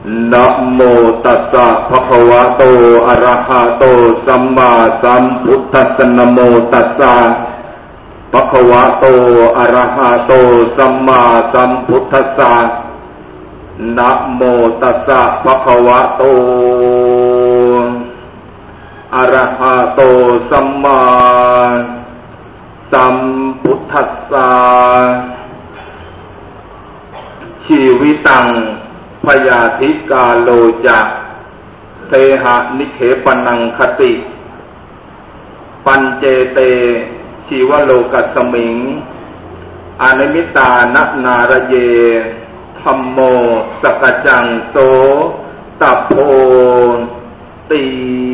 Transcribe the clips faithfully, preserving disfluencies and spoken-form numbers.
นะโมตัสสะภะคะวะโตอะระหะโตสัมมาสัมพุทธัสสะนะโมตัสสะภะคะวะโตอะระหะโตสัมมาสัมพุทธัสสะนะโมตัสสะภะคะวะโตอะระหะโตสัมมาสัมพุทธัสสะชีวิตังพยาธิกาโลจะเทหะนิเขปนังคติปัญเจเตชีวโลกัสมิงอนิมิตานนารเยธัมโมสกจังโสตัพโพตี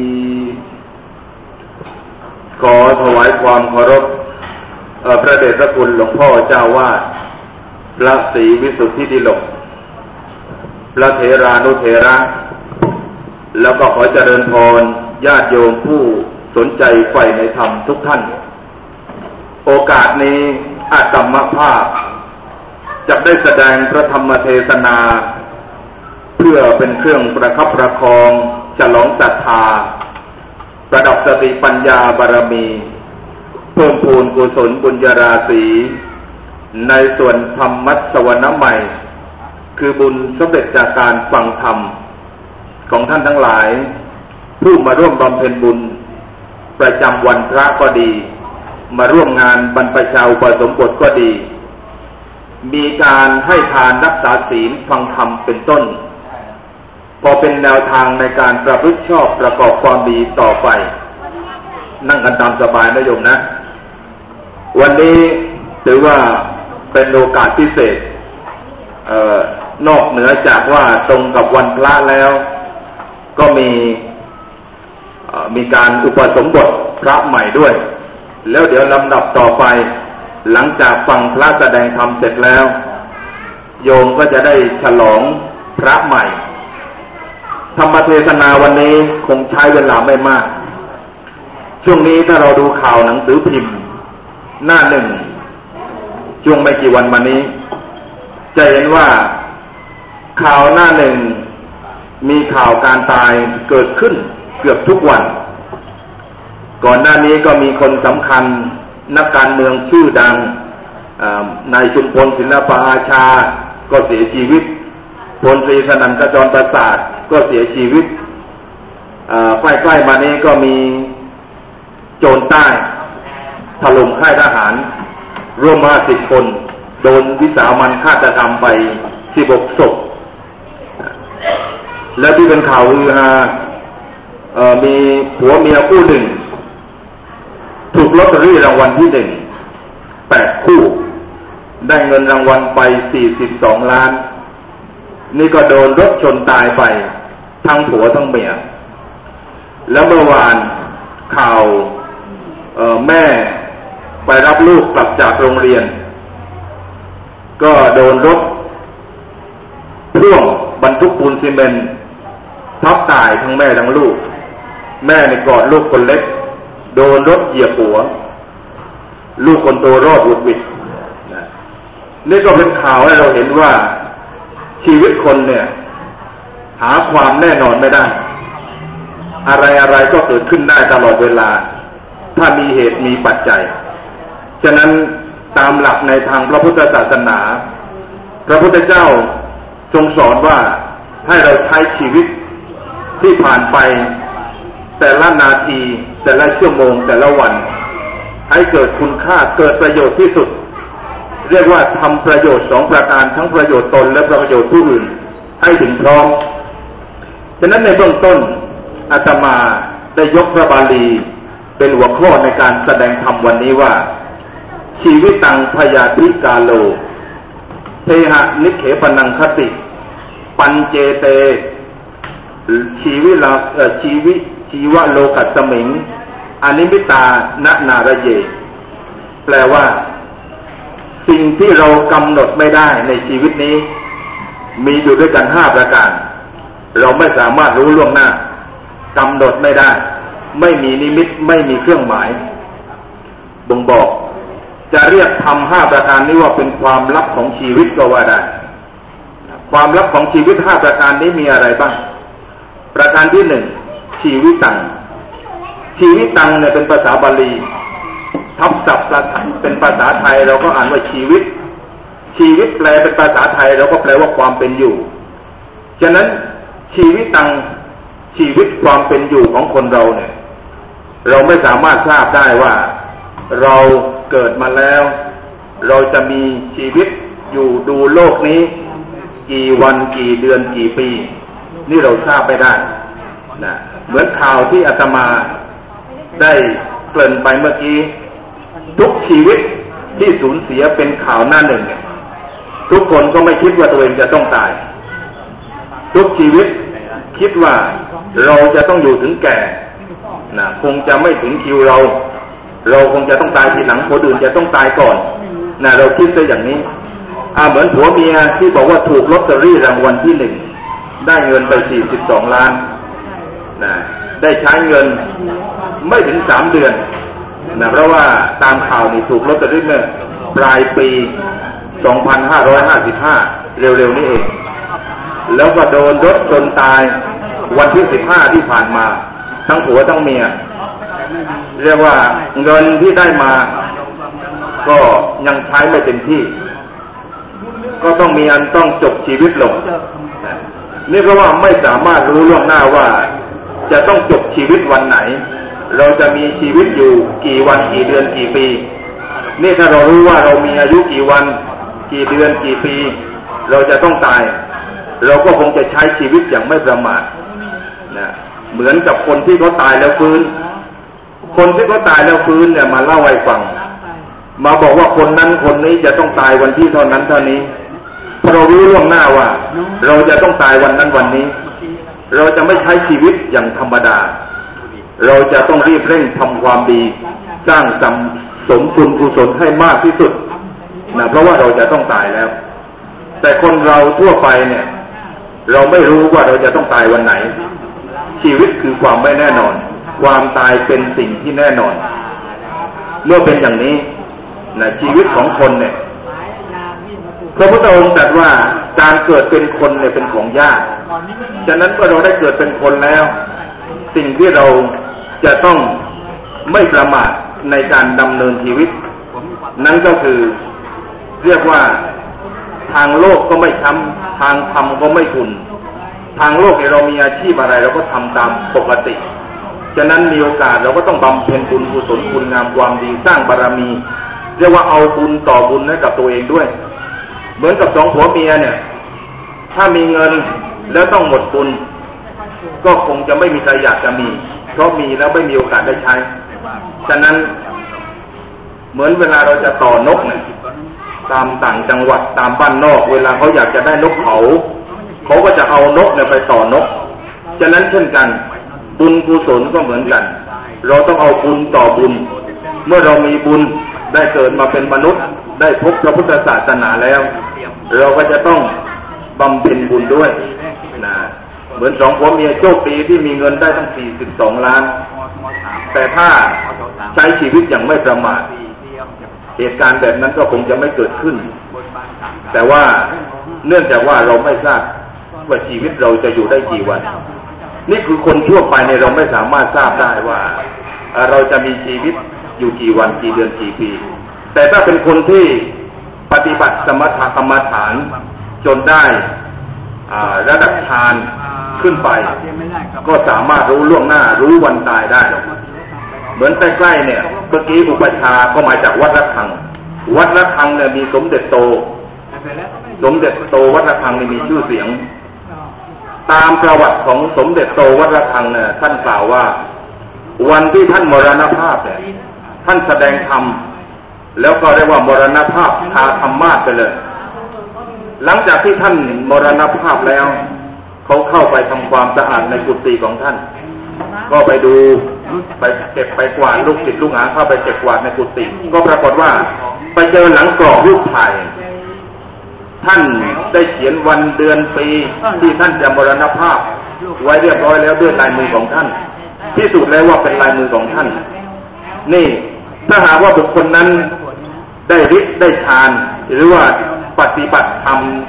ขอถวายความเคารพพระเดชพระคุณหลวงพ่อเจ้าวาดพระศรีวิสุทธิดิลกพระเถรานุเถระแล้วก็ขอเจริญพรญาติโยมผู้สนใจใฝ่ในธรรมทุกท่านโอกาสนี้อาตมภาพจะได้แสดงพระธรรมเทศนาเพื่อเป็นเครื่องประคับประคองฉลองศรัทธาประดับสติปัญญาบารมีเพิ่มพูนกุศลบุญญาราศีในส่วนธรรมัสวรรค์ใหม่คือบุญสำเร็จจากการฟังธรรมของท่านทั้งหลายผู้มาร่วมบำเพ็ญบุญประจำวันพระก็ดีมาร่วมงานบรรพชาอุปสมบทก็ดีมีการให้ทานรักษาศีลฟังธรรมเป็นต้นพอเป็นแนวทางในการประพฤติชอบประกอบความดีต่อไปนั่งกันตามสบายนะโยมนะวันนี้ถือว่าเป็นโอกาสพิเศษเอ่อนอกเหนือจากว่าตรงกับวันพระแล้วก็มีมีการอุปสมบทพระใหม่ด้วยแล้วเดี๋ยวลำดับต่อไปหลังจากฟังพระแสดงธรรมเสร็จแล้วโยมก็จะได้ฉลองพระใหม่ธรรมเทศนาวันนี้คงใช้เวลาไม่มากช่วงนี้ถ้าเราดูข่าวหนังสือพิมพ์หน้าหนึ่งช่วงไม่กี่วันมานี้จะเห็นว่าข่าวหน้าหนึ่งมีข่าวการตายเกิดขึ้นเกือบทุกวันก่อนหน้านี้ก็มีคนสำคัญนักการเมืองชื่อดังนายชุมพลศิลปอาชาก็เสียชีวิตพลตรีสนั่นกจรประสาทก็เสียชีวิตใกล้ๆมานี้ก็มีโจรใต้ถล่มค่ายทหารร่วมห้าสิบคนโดนวิสามันฆาตกรรมไปสิบหกศพและที่เป็นข่าวฮือฮามีผัวเมียคู่หนึ่งถูกลอตเตอรี่รางวัลที่หนึ่งแปดคู่ได้เงินรางวัลไปสี่สิบสองล้านนี่ก็โดนรถชนตายไปทั้งผัวทั้งเมียแล้วเมื่อวานข่าวแม่ไปรับลูกกลับจากโรงเรียนก็โดนรถพ่วงบรรทุกปูนซีเมนต์ทับตายทั้งแม่ทั้งลูกแม่ในกอดลูกคนเล็กโดนรถเหยียบหัวลูกคนโตรอดหวุดหวิดนี่ก็เป็นข่าวให้เราเห็นว่าชีวิตคนเนี่ยหาความแน่นอนไม่ได้อะไรอะไรก็เกิดขึ้นได้ตลอดเวลาถ้ามีเหตุมีปัจจัยฉะนั้นตามหลักในทางพระพุทธศาสนาพระพุทธเจ้าทรงสอนว่าให้เราใช้ชีวิตที่ผ่านไปแต่ละนาทีแต่ละชั่วโมงแต่ละวันให้เกิดคุณค่าเกิดประโยชน์ที่สุดเรียกว่าทำประโยชน์สองประการทั้งประโยชน์ตนและประโยชน์ผู้อื่นให้ถึงพร้อมฉะนั้นในเบื้องต้นอาตมาได้ยกพระบาลีเป็นหัวข้อในการแสดงธรรมวันนี้ว่าชีวิตังพยาธิกาโลเทหะนิเขปนังคติปัญเจเตชีวิลาชีวิชีวโลกัสสมิงอนิมิตานนารเยแปลว่าสิ่งที่เรากำหนดไม่ได้ในชีวิตนี้มีอยู่ด้วยกันห้าประการเราไม่สามารถรู้ล่วงหน้ากำหนดไม่ได้ไม่มีนิมิตไม่มีเครื่องหมายบ่งบอกจะเรียกธรรมห้าประการนี้ว่าเป็นความลับของชีวิตก็ว่าได้คความลับของชีวิตห้าประการนี้มีอะไรบ้างประการที่หนึ่งชีวิตังชีวิตังเนี่ยเป็นภาษาบาลีทับศัพท์เป็นภาษาไทยเราก็อ่านว่าชีวิตชีวิตแปลเป็นภาษาไทยเราก็แปลว่าความเป็นอยู่ฉะนั้นชีวิตังชีวิตความเป็นอยู่ของคนเราเนี่ยเราไม่สามารถทราบได้ว่าเราเกิดมาแล้วเราจะมีชีวิตอยู่ดูโลกนี้กี่วันกี่เดือนกี่ปีนี่เราทราบไม่ได้นะเหมือนข่าวที่อาตมาได้เกริ่นไปเมื่อกี้ทุกชีวิตที่สูญเสียเป็นข่าวหน้าหนึ่งเนี่ยทุกคนก็ไม่คิดว่าตัวเองจะต้องตายทุกชีวิตคิดว่าเราจะต้องอยู่ถึงแก่นะคงจะไม่ถึงคิวเราเราคงจะต้องตายทีหลังคนอื่นจะต้องตายก่อนนะเราคิดซะอย่างนี้อ่าเหมือนผัวเมียที่บอกว่าถูกลอตเตอรี่รางวัลที่หนึ่งได้เงินไปสี่สิบสองล้านนะได้ใช้เงินไม่ถึงสามเดือนนะเพราะว่าตามข่าวนี่ถูกลอตเตอรี่เมื่อปลายปีสองพันห้าร้อยห้าสิบห้าเร็วๆนี้เองแล้วก็โดนรถชนตายวันที่สิบห้าที่ผ่านมาทั้งผัวทั้งเมียเรียกว่าเงินที่ได้มาก็ยังใช้ไม่เต็มที่ก็ต้องมีอันต้องจบชีวิตลงนี่เพราะว่าไม่สามารถรู้ล่วงหน้าว่าจะต้องจบชีวิตวันไหนเราจะมีชีวิตอยู่กี่วันกี่เดือนกี่ปีนี่ถ้าเรารู้ว่าเรามีอายุกี่วันกี่เดือนกี่ปีเราจะต้องตายเราก็คงจะใช้ชีวิตอย่างไม่ประมาทนะเหมือนกับคนที่เขาตายแล้วฟื้นคนที่เขาตายแล้วฟื้นเนี่ยมาเล่าให้ฟังมาบอกว่าคนนั้นคนนี้จะต้องตายวันที่เท่านั้นเท่านี้เพราะเรารู้ล่วงหน้าว่าเราจะต้องตายวันนั้นวันนี้เราจะไม่ใช้ชีวิตอย่างธรรมดาเราจะต้องรีบเร่งทำความดีสร้างสมสมบุญกุศลให้มากที่สุดนะเพราะว่าเราจะต้องตายแล้วแต่คนเราทั่วไปเนี่ยเราไม่รู้ว่าเราจะต้องตายวันไหนชีวิตคือความไม่แน่นอนความตายเป็นสิ่งที่แน่นอนเมื่อเป็นอย่างนี้นะชีวิตของคนเนี่ยพระพุทธองค์ตรัสว่าการเกิดเป็นคนเนี่ยเป็นของยากฉะนั้นเมื่อเราได้เกิดเป็นคนแล้วสิ่งที่เราจะต้องไม่ประมาทในการดำเนินชีวิตนั่นก็คือเรียกว่าทางโลกก็ไม่ช้ำทางธรรมก็ไม่ขุ่นทางโลกเนี่ยเรามีอาชีพอะไรเราก็ทำตามปกติฉะนั้นมีโอกาสเราก็ต้องบำเพ็ญบุญกุศลคุณงามความดีสร้างบารมีเรียกว่าเอาบุญต่อบุญให้กับตัวเองด้วยเหมือนกับสองผัวเมียเนี่ยถ้ามีเงินแล้วต้องหมดบุญก็คงจะไม่มีใครอยากจะมีเพราะมีแล้วไม่มีโอกาสได้ใช้ฉะนั้นเหมือนเวลาเราจะต่อนกเนี่ยตามต่างจังหวัดตามบ้านนอกเวลาเขาอยากจะได้นกเขาเขาก็จะเอานกเนี่ยไปต่อนกฉะนั้นเช่นกันบุญกุศลก็เหมือนกันเราต้องเอาบุญต่อบุญเมื่อเรามีบุญได้เกิดมาเป็นมนุษย์ได้พบพระพุทธศาสนาแล้วเราก็จะต้องบำเพ็ญบุญด้วยนะเหมือนสองผัวเมียโชคดีที่มีเงินได้ตั้งสี่สิบสองล้านแต่ถ้าใช้ชีวิตอย่างไม่ประมาทเหตุการณ์แบบนั้นก็คงจะไม่เกิดขึ้นแต่ว่าเนื่องจากว่าเราไม่ทราบว่าชีวิตเราจะอยู่ได้กี่วันนี่คือคนทั่วไปเนี่ยเราไม่สามารถทราบได้ว่าเราจะมีชีวิตอยู่กี่วันกี่เดือนกี่ปีแต่ถ้าเป็นคนที่ปฏิบัติสมถกรรมฐานจนได้ระดับฌานขึ้นไปก็สามารถรู้ล่วงหน้ารู้วันตายได้เหมือนใกล้ๆเนี่ยเมื่อกี้อุปชาก็มาจากวัดระฆังวัดระฆังเนี่ยมีสมเด็จโตสมเด็จโตวัดระฆังนี่มีชื่อเสียงตามประวัติของสมเด็จโตวัดระฆังเนี่ยท่านกล่าวว่าวันที่ท่านมรณภาพเนี่ยท่านแสดงธรรมแล้วก็เรียกว่ามรณภาพคาธรรมาสไปเลยหลังจากที่ท่านมรณภาพแล้วเขาเข้าไปทำความสะอาดในกุฏิของท่านก็ไปดูไปเก็บไปกวาดลูกศิษย์ลูกหาเข้าไปเก็บกวาดในกุฏิก็ปรากฏว่าไปเจอหลังกรอบรูปถ่ายท่านได้เขียนวันเดือนปีที่ท่านจะมรณภาพไว้เรียบร้อยแล้วด้วยลายมือของท่านพิสูจน์แล้วว่าเป็นลายมือของท่านนี่ถ้าหากว่าบุคคลนั้นได้ฤทธิ์ได้ฌานหรือว่าปฏิบัติธรรม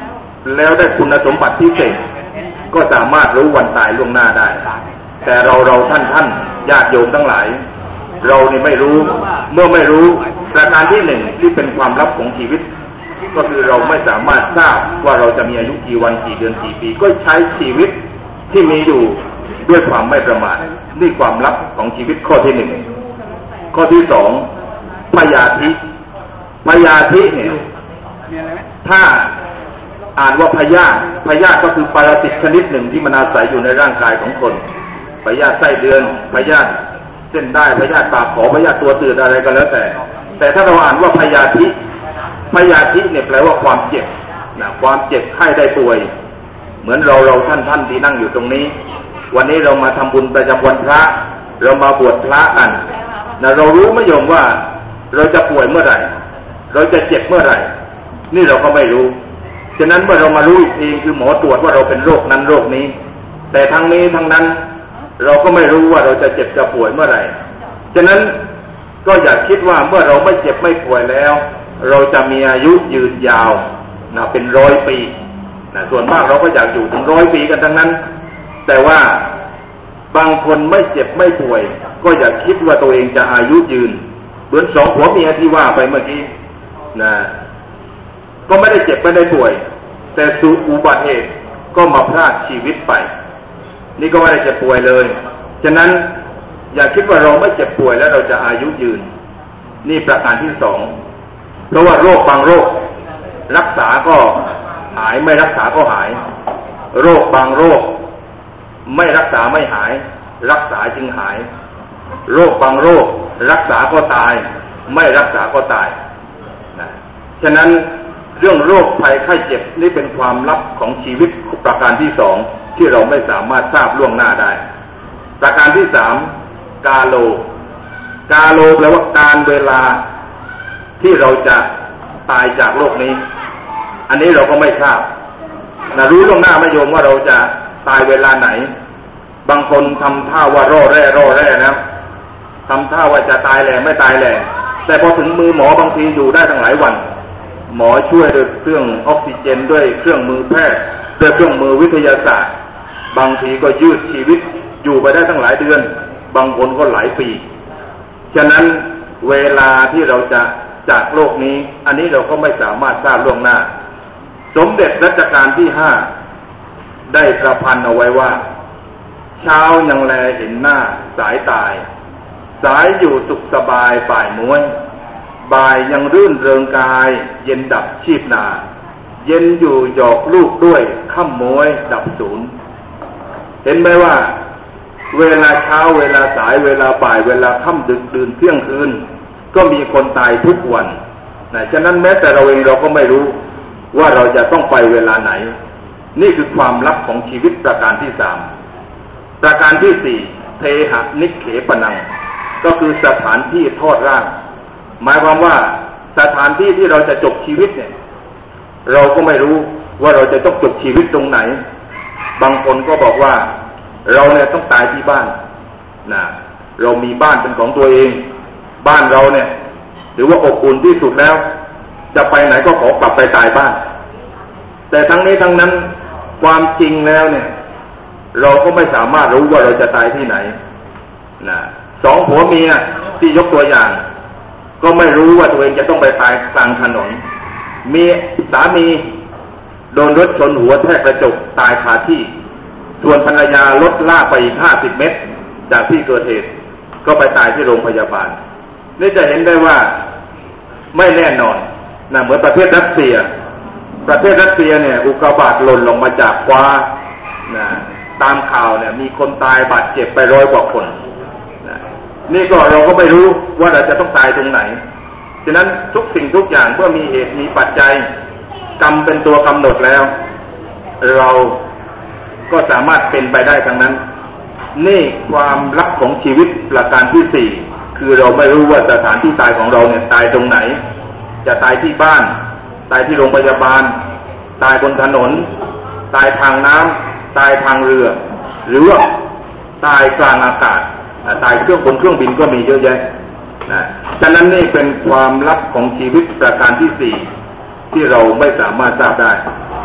แล้วได้คุณสมบัติพิเศษก็สามารถรู้วันตายล่วงหน้าได้แต่เราเราท่านท่านญาติโยมทั้งหลายเรานี่ไม่รู้เมื่อไม่รู้ประการที่หนึ่งที่เป็นความลับของชีวิตก็คือเราไม่สามารถทราบว่าเราจะมีอายุกี่วันกี่เดือนกี่ปีก็ใช้ชีวิตที่มีอยู่ด้วยความไม่ประมาทนี่ความลับของชีวิตข้อที่หนึ่งข้อที่สองพยาธิพยาธิเนี่ยถ้าอ่านว่าพยาธิพยาธิก็คือปรสิตชนิดหนึ่งที่มันอาศัยอยู่ในร่างกายของคนพยาธิไส้เดือนพยาธิเส้นได้พยาธิปากขอพยาธิตัวตืดอะไรก็แล้วแต่แต่ถ้าเราอ่านว่าพยาธิพยาธิเนี่ยแปลว่าความเจ็บนะความเจ็บไข้ได้ป่วยเหมือนเราเราท่านท่านที่นั่งอยู่ตรงนี้วันนี้เรามาทำบุญประจำวันพระเรามาบวชพระกันนะเรารู้ไหมโยมว่าเราจะป่วยเมื่อไหร่เราจะเจ็บเมื่อไหร่นี่เราก็ไม่รู้ฉะนั้นเมื่อเรามารู้อีกทีคือหมอตรวจว่าเราเป็นโรคนั้นโรคนี้แต่ทั้งนี้ทั้งนั้นเราก็ไม่รู้ว่าเราจะเจ็บจะป่วยเมื่อไหร่ฉะนั้นก็อย่าคิดว่าเมื่อเราไม่เจ็บไม่ป่วยแล้วเราจะมีอายุยืนยาวนะเป็นร้อยปีนะส่วนมากเราก็อยากอยู่ถึงร้อยปีกันทั้งนั้นแต่ว่าบางคนไม่เจ็บไม่ป่วยก็อย่าคิดว่าตัวเองจะอายุยืนเหมือนสองผัวเมียที่ว่าไปเมื่อกี้นะก็ไม่ได้เจ็บไม่ได้ป่วยแต่สู่อุบัติเหตุก็มาพลาดชีวิตไปนี่ก็ไม่ได้เจ็บป่วยเลยฉะนั้นอย่าคิดว่าเราไม่เจ็บป่วยแล้วเราจะอายุยืนนี่ประการที่สองเพราะว่าโรคบางโรครักษาก็หายไม่รักษาก็หายโรคบางโรคไม่รักษาไม่หายรักษาจึงหายโรคบางโรครักษาก็ตายไม่รักษาก็ตายนะฉะนั้นเรื่องโรคภัยไข้เจ็บนี่เป็นความลับของชีวิตประการที่สองที่เราไม่สามารถทราบล่วงหน้าได้ประการที่สามกาโลกาโลแปลว่าการเวลาที่เราจะตายจากโลกนี้อันนี้เราก็ไม่ทราบนะรู้ล่วงหน้าไม่โยมว่าเราจะตายเวลาไหนบางคนทำท่าว่าร่อแร่ร่อแร่นะทำท่าว่าจะตายแหล่ไม่ตายแหล่แต่พอถึงมือหมอบางทีอยู่ได้ตั้งหลายวันหมอช่วยด้วยเครื่องออกซิเจนด้วยเครื่องมือแพทย์ด้วยเครื่องมือวิทยาศาสตร์บางทีก็ยืดชีวิตอยู่ไปได้ตั้งหลายเดือนบางคนก็หลายปีฉะนั้นเวลาที่เราจะจากโลกนี้อันนี้เราก็ไม่สามารถทราบล่วงหน้าสมเด็จรัชกาลที่ห้าได้ประพันธ์เอาไว้ว่าเช้ายังแลเห็นหน้าสายตายสายอยู่สุขสบายฝ่ายม้วนบ่ายยังรื่นเริงกายเย็นดับชีพนาเย็นอยู่หยอกลูกด้วยค่ำม้วยดับศูนย์เห็นไหมว่าเวลาเช้าเวลาสายเวลาบ่ายเวลาค่ำดึกดื่นเที่ยงคืนก็มีคนตายทุกวันนะฉะนั้นแม้แต่เราเองเราก็ไม่รู้ว่าเราจะต้องไปเวลาไหนนี่คือความลับของชีวิตประการที่สามประการที่สี่เทหะนิเขปนังก็คือสถานที่ทอดร่างหมายความว่าสถานที่ที่เราจะจบชีวิตเนี่ยเราก็ไม่รู้ว่าเราจะต้องจบชีวิตตรงไหนบางคนก็บอกว่าเราเนี่ยต้องตายที่บ้านนะเรามีบ้านเป็นของตัวเองบ้านเราเนี่ยถือว่าอบอุ่นที่สุดแล้วจะไปไหนก็ขอกลับไปตายบ้านแต่ทั้งนี้ทั้งนั้นความจริงแล้วเนี่ยเราก็ไม่สามารถรู้ว่าเราจะตายที่ไหนนะสองผัวเมียที่ยกตัวอย่างก็ไม่รู้ว่าตัวเองจะต้องไปตายกลางถนนมีสามีโดนรถชนหัวแทกกระจกตายคาที่ส่วนภรรยารถลากไปอีกห้าสิบเมตรจากที่เกิดเหตุก็ไปตายที่โรงพยาบาลนี่จะเห็นได้ว่าไม่แน่นอนนะเหมือนประเทศรัสเซียประเทศรัสเซียเนี่ยอุกกาบาตหล่นลงมาจากฟ้านะตามข่าวเนี่ยมีคนตายบาดเจ็บไปร้อยกว่าคนนะนี่ก็เราก็ไม่รู้ว่าเราจะต้องตายตรงไหนฉะนั้นทุกสิ่งทุกอย่างเมื่อมีเหตุมีปัจจัยกรรมเป็นตัวกำหนดแล้วเราก็สามารถเป็นไปได้ทั้งนั้นนี่ความลับของชีวิตประการที่สี่คือเราไม่รู้ว่าสถานที่ตายของเราเนี่ยตายตรงไหนจะตายที่บ้านตายที่โรงพยาบาลตายบนถนนตายทางน้ำตายทางเรือหรือว่าตายกลางอากาศตายเครื่องบนเครื่องบินก็มีเยอะแยะนะฉะนั้นนี่เป็นความลับของชีวิตประการที่สี่ที่เราไม่สามารถทราบได้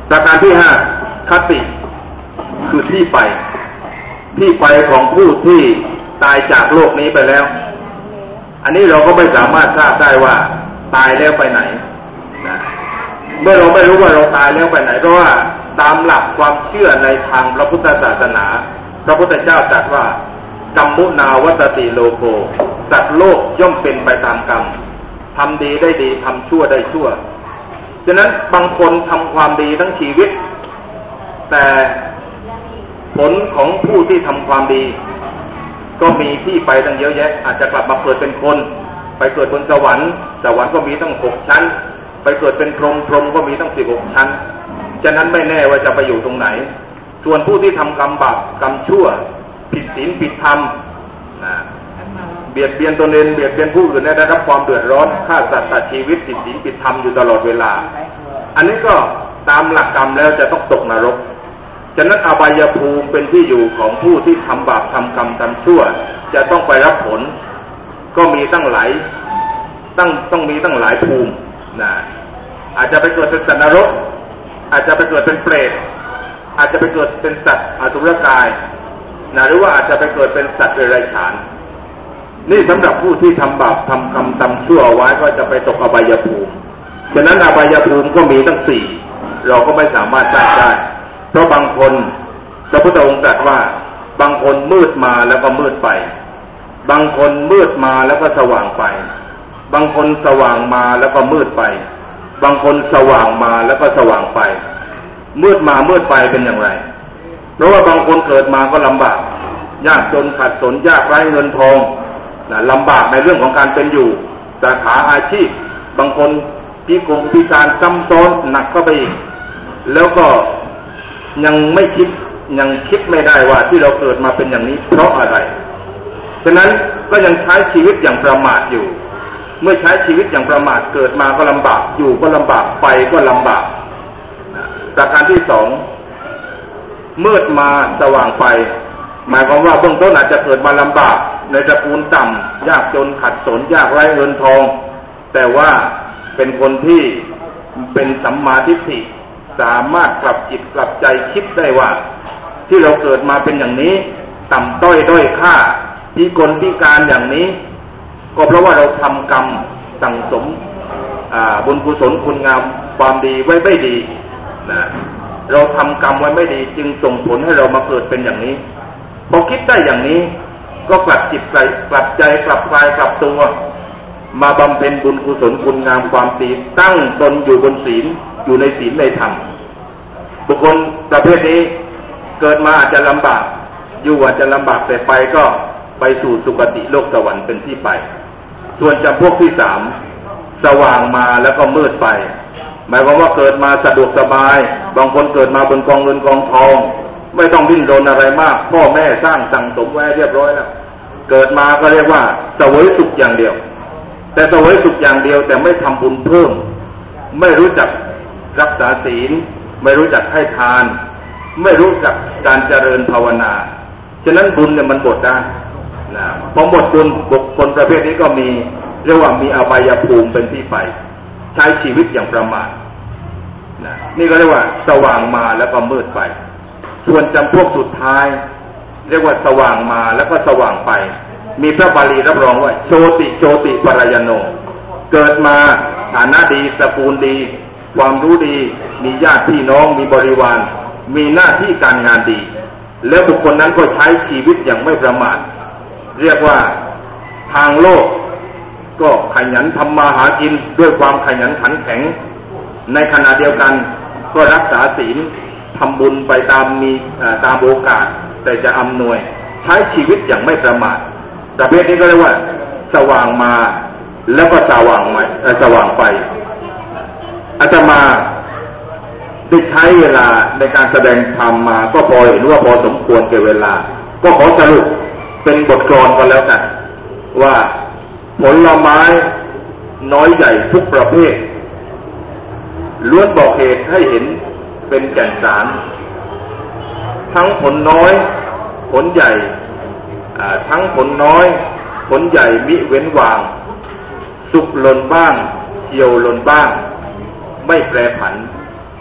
ประการที่ห้าคติคือที่ไปที่ไปของผู้ที่ตายจากโลกนี้ไปแล้วอันนี้เราก็ไม่สามารถทราบได้ว่าตายแล้วไปไหนนะเมื่อเราไม่รู้ว่าเราตายแล้วไปไหนเพราะว่าตามหลักความเชื่อในทางพระพุทธศาสนาพระพุทธเจ้าตรัสว่ากรรมมุนาวัตติโลโกสัตว์โลกย่อมเป็นไปตามกรรมทำดีได้ดีทำชั่วได้ชั่วฉะนั้นบางคนทำความดีทั้งชีวิตแต่ผลของผู้ที่ทำความดีก็มีที่ไปตั้งเยอะแยะอาจจะกลับมาเกิดเป็นคนไปเกิดบนสวรรค์สวรรค์ก็มีตั้งหกชั้นไปเกิดเป็นพรหมพรหมก็มีตั้งสิบหกชั้นฉะนั้นไม่แน่ว่าจะไปอยู่ตรงไหนส่วนผู้ที่ทำกรรมบาปกรรมชั่วผิดศีลผิดธรรมนะเบียดเบียนตนเองเบียดเบียนผู้อื่นได้รับความเดือดร้อนฆ่าสัตว์ตัดชีวิตผิดศีลผิดธรรมอยู่ตลอดเวลาอันนี้ก็ตามหลักกรรมแล้วจะต้องตกนรกฉะนั้นอบายภูมิเป็นที่อยู่ของผู้ที่ทำบาปทำกรรมทำชั่วจะต้องไปรับผลก็มีตั้งหลายตั้งต้องมีตั้งหลายภูมินะอาจจะไปเกิดเป็นสัตว์นรกอาจจะไปเกิดเป็นเปรตอาจจะไปเกิดเป็นสัตว์อสุรกายนะหรือว่าอาจจะไปเกิดเป็นสัตว์เดรัจฉานนี่สำหรับผู้ที่ทำบาปทำกรรมทำชั่วไว้ก็จะไปตกอบายภูมิฉะนั้นอบายภูมิก็มีตั้งสี่เราก็ไม่สามารถทราบได้เพราะบางคนพระพุทธองค์ตรัสว่าบางคนมืดมาแล้วก็มืดไปบางคนมืดมาแล้วก็สว่างไปบางคนสว่างมาแล้วก็มืดไปบางคนสว่างมาแล้วก็สว่างไปมืดมามืดไปเป็นอย่างไรเพราะว่าบางคนเกิดมาก็ลำบากยากจนขัดสนยากไร้เงินทองนะลำบากในเรื่องของการเป็นอยู่สาขาอาชีพบางคนพิกลพิการซ้ำซ้อนหนักเข้าไปอีกแล้วก็ยังไม่คิดยังคิดไม่ได้ว่าที่เราเกิดมาเป็นอย่างนี้เพราะอะไรฉะนั้นก็ยังใช้ชีวิตอย่างประมาทอยู่เมื่อใช้ชีวิตอย่างประมาทเกิดมาก็ลำบากอยู่ก็ลำบากไปก็ลำบากประการที่สองมืดมาสว่างไปหมายความว่าเบื้องต้นอาจจะเกิดมาลำบากในตระกูลต่ำยากจนขัดสนยากไร้เงินทองแต่ว่าเป็นคนที่เป็นสัมมาทิฏฐิสามารถกลับจิตกลับใจคิดได้ว่าที่เราเกิดมาเป็นอย่างนี้ต่ำต้อยด้อยค่าพิกลพิการอย่างนี้ก็เพราะว่าเราทำกรรมสั่งสมบุญกุศลคุณงามความดีไว้ไม่ดีนะเราทำกรรมไว้ไม่ดีจึงส่งผลให้เรามาเกิดเป็นอย่างนี้พอคิดได้อย่างนี้ก็กลับจิตใจกลับใจกลับกายกลับตัวมาบำเพ็ญบุญกุศลคุณงามความดีตั้งตนอยู่บนศีลอยู่ในศีลในธรรมบุคคลประเภทนี้เกิดมาอาจจะลำบากอยู่อาจจะลำบากแต่ไปก็ไปสู่สุคติโลกสวรรค์เป็นที่ไปส่วนจำพวกที่สามสว่างมาแล้วก็มืดไปหมายความว่าเกิดมาสะดวกสบายบางคนเกิดมาบนกองเงินกองทองไม่ต้องดิ้นรนอะไรมากพ่อแม่สร้างสั่งสมไว้เรียบร้อยแล้วเกิดมาก็เรียกว่าเสวยสุขอย่างเดียวแต่เสวยสุขอย่างเดียวแต่ไม่ทำบุญเพิ่มไม่รู้จักรักษาศีลไม่รู้จักให้ทานไม่รู้จักการเจริญภาวนาฉะนั้นบุญเนี่ยมันหมดได้นะพอหมดบุญบุคคลประเภทนี้ก็มีเรียกว่ามีอบายภูมิเป็นที่ไปใช้ชีวิตอย่างประมาทนะนี่ก็เรียกว่าสว่างมาแล้วก็มืดไปส่วนจำพวกสุดท้ายเรียกว่าสว่างมาแล้วก็สว่างไปมีพระบาลีรับรองว่าโชติโชติปรายโนเกิดมาฐานะดีสกุลดีความรู้ดีมีญาติพี่น้องมีบริวารมีหน้าที่การงานดีแล้วบุคคลนั้นก็ใช้ชีวิตอย่างไม่ประมาทเรียกว่าทางโลกก็ขยันทำมาหากินด้วยความขยันขันแข็งในขณะเดียวกันก็รักษาศีลทำบุญไปตามมีตามโอกาสแต่จะอำนวยใช้ชีวิตอย่างไม่ประมาทประเภทนี้ก็เรียกว่าสว่างมาแล้วก็สว่างไปสว่างไปอาตมาได้ใช้เวลาในการแสดงธรรมมาก็พอเห็นว่าพอสมควรแก่เวลาก็ขอสรุปเป็นบทกลอนก็แล้วกันว่าผลไม้น้อยใหญ่ทุกประเภทล้วนบอกเหตุให้เห็นเป็นแก่นสารทั้งผลน้อยผลใหญ่ทั้งผลน้อยผลใหญ่มิเว้นวางสุกหล่นบ้างเหี่ยวหล่นบ้างไม่แปรผัน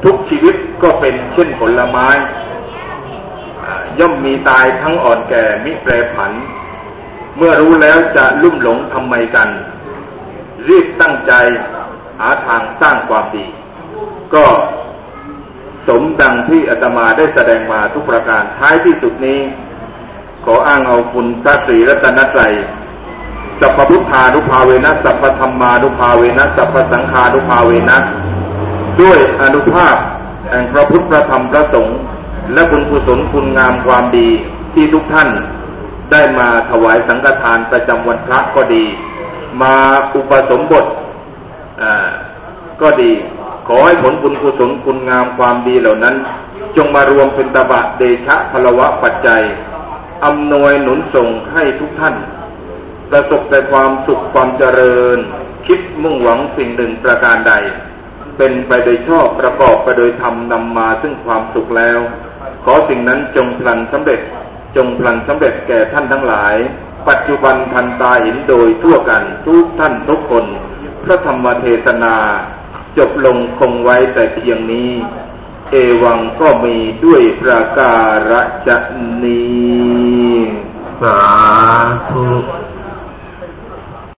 ทุกชีวิตก็เป็นเช่นผลไม้ย่อมมีตายทั้งอ่อนแก่มิแปรผันเมื่อรู้แล้วจะลุ่มหลงทำไมกันรีบตั้งใจหาทางสร้างความดีก็สมดังที่อาตมาได้แสดงมาทุกประการท้ายที่สุดนี้ขออ้างเอาคุณพระศรีรัตนตรัยสัพพพุทธานุภาเวนะสัพพธรรมานุภาเวนะสัพพสังฆานุภาเวนะด้วยอนุภาพแห่งพระพุทธพระธรรมพระสงฆ์และบุญกุศลคุณงามความดีที่ทุกท่านได้มาถวายสังฆทานประจำวันพระก็ดีมาอุปสมบทอ่าก็ดีขอให้ผลบุญกุศลคุณงามความดีเหล่านั้นจงมารวมเป็นตบะเดชะพลวะปัจจัยอำนวยหนุนส่งให้ทุกท่านประสบแต่ความสุขความเจริญคิดมุ่งหวังสิ่งหนึ่งประการใดเป็นไปโดยชอบประกอบไปโดยธรรมนำมาซึ่งความสุขแล้วขอสิ่งนั้นจงพลันสำเร็จจงพลันสำเร็จแก่ท่านทั้งหลายปัจจุบันทันตาเห็นโดยทั่วกันทุกท่านทุกคนพระธรรมเทศนาจบลงคงไว้แต่เพียงนี้เอวังก็มีด้วยประการฉะนี้สาธุ